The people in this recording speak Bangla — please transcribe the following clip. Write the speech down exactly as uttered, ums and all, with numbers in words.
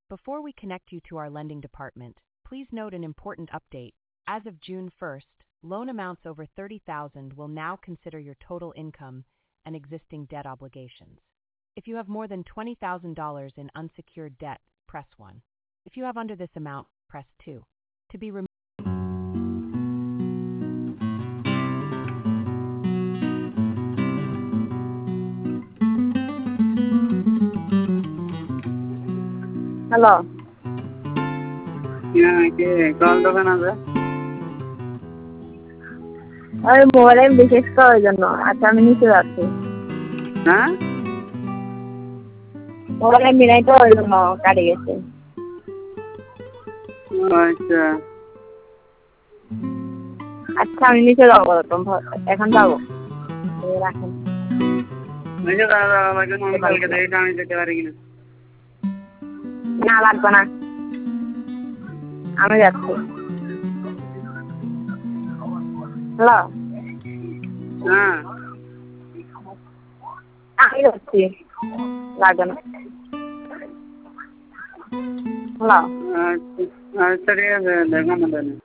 Before we connect you to our lending department, please note an important update. As of June first, loan amounts over thirty thousand dollars will now consider your total income and existing debt obligations. If you have more than twenty thousand dollars in unsecured debt, press one. If you have under this amount, press two. To be removed. Hello হ্যাঁ কে কোন দোকান আছে? ওই মোবাইলে বিশেষ করার জন্য। আচ্ছা আমি নিচে যাচ্ছি। হ্যাঁ মোবাইলে মিলাই তো ওই জন্য কাটে গেছে। আচ্ছা আচ্ছা আমি নিচে যাবো, এখন যাবো, রাখেন। নিচে দাঁড়া আমাকে কালকে দেখে আমি যেতে পারি কিনা। না লাগবে না, আমি যাচ্ছি। হ্যালো হ্যাঁ আমি যাচ্ছি, লাগবে না। হ্যালো আচ্ছা আচ্ছা ঠিক আছে দেখো না তাহলে।